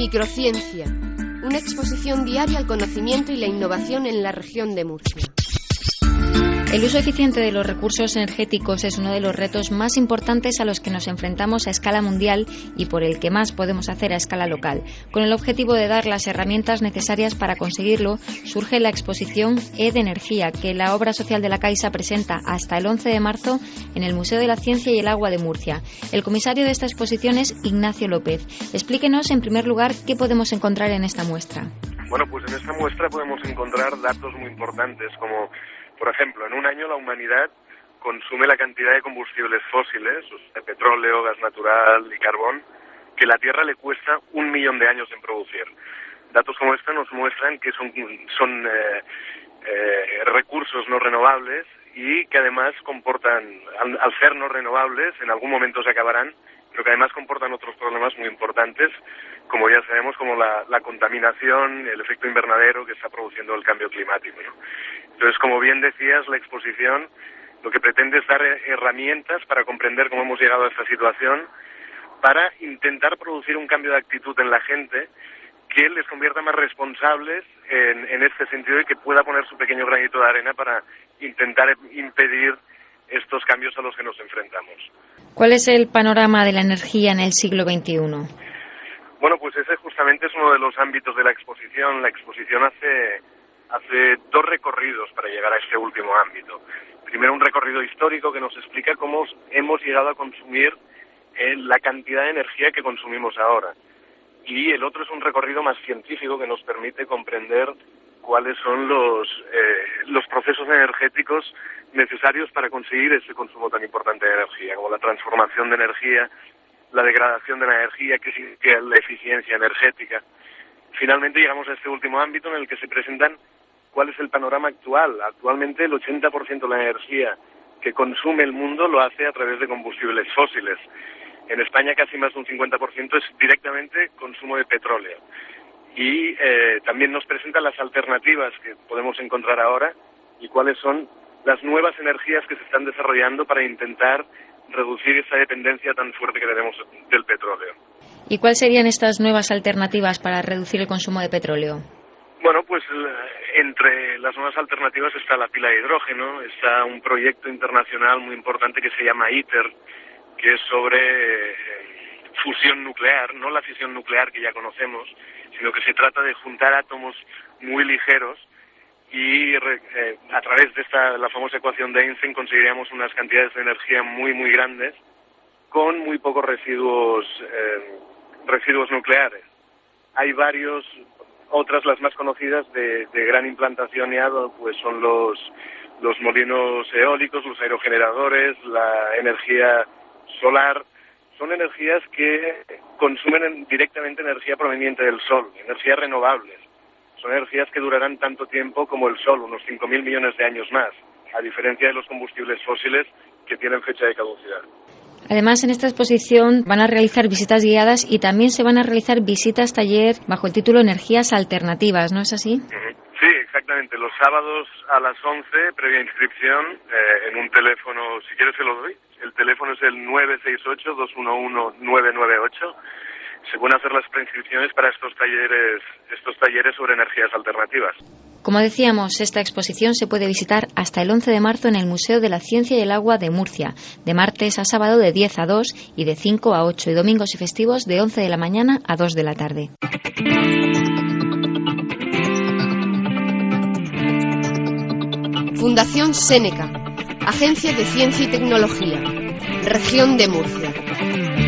Microciencia, una exposición diaria al conocimiento y la innovación en la región de Murcia. El uso eficiente de los recursos energéticos es uno de los retos más importantes a los que nos enfrentamos a escala mundial y por el que más podemos hacer a escala local. Con el objetivo de dar las herramientas necesarias para conseguirlo, surge la exposición E de Energía, que la obra social de la Caixa presenta hasta el 11 de marzo en el Museo de la Ciencia y el Agua de Murcia. El comisario de esta exposición es Ignacio López. Explíquenos, en primer lugar, qué podemos encontrar en esta muestra. Bueno, pues en esta muestra podemos encontrar datos muy importantes, como por ejemplo, en un año la humanidad consume la cantidad de combustibles fósiles, de petróleo, gas natural y carbón, que la Tierra le cuesta 1 millón de años en producir. Datos como este nos muestran que son recursos no renovables y que además comportan, al ser no renovables, en algún momento se acabarán, pero que además comportan otros problemas muy importantes, como ya sabemos, como la contaminación, el efecto invernadero que está produciendo el cambio climático, ¿no? Entonces, como bien decías, la exposición lo que pretende es dar herramientas para comprender cómo hemos llegado a esta situación, para intentar producir un cambio de actitud en la gente que les convierta más responsables en este sentido y que pueda poner su pequeño granito de arena para intentar impedir estos cambios a los que nos enfrentamos. ¿Cuál es el panorama de la energía en el siglo XXI? Bueno, pues ese justamente es uno de los ámbitos de la exposición. La exposición hace 2 recorridos para llegar a este último ámbito. Primero, un recorrido histórico que nos explica cómo hemos llegado a consumir la cantidad de energía que consumimos ahora. Y el otro es un recorrido más científico que nos permite comprender cuáles son los procesos energéticos necesarios para conseguir ese consumo tan importante de energía, como la transformación de energía, la degradación de la energía, que significa la eficiencia energética. Finalmente llegamos a este último ámbito en el que se presentan cuál es el panorama actual. Actualmente el 80% de la energía que consume el mundo lo hace a través de combustibles fósiles. En España casi más de un 50% es directamente consumo de petróleo. Y también nos presentan las alternativas que podemos encontrar ahora y cuáles son las nuevas energías que se están desarrollando para intentar reducir esa dependencia tan fuerte que tenemos del petróleo. ¿Y cuáles serían estas nuevas alternativas para reducir el consumo de petróleo? Bueno, pues entre las nuevas alternativas está la pila de hidrógeno, está un proyecto internacional muy importante que se llama ITER, que es sobre fusión nuclear, no la fisión nuclear que ya conocemos, sino que se trata de juntar átomos muy ligeros y a través de la famosa ecuación de Einstein conseguiríamos unas cantidades de energía muy, muy grandes con muy pocos residuos nucleares. Hay otras, las más conocidas de gran implantación ya, pues son los molinos eólicos, los aerogeneradores, la energía solar. Son energías que consumen directamente energía proveniente del sol, energías renovables. Son energías que durarán tanto tiempo como el sol, unos 5.000 millones de años más, a diferencia de los combustibles fósiles que tienen fecha de caducidad. Además, en esta exposición van a realizar visitas guiadas y también se van a realizar visitas taller bajo el título Energías Alternativas, ¿no es así? Sí, exactamente. Los sábados a las 11, previa inscripción, en un teléfono, si quieres se lo doy. El teléfono es el 968-211-998. Se pueden hacer las preinscripciones para estos talleres sobre energías alternativas. Como decíamos, esta exposición se puede visitar hasta el 11 de marzo en el Museo de la Ciencia y el Agua de Murcia, de martes a sábado de 10 a 2 y de 5 a 8, y domingos y festivos de 11 de la mañana a 2 de la tarde. Fundación Séneca, Agencia de Ciencia y Tecnología, Región de Murcia.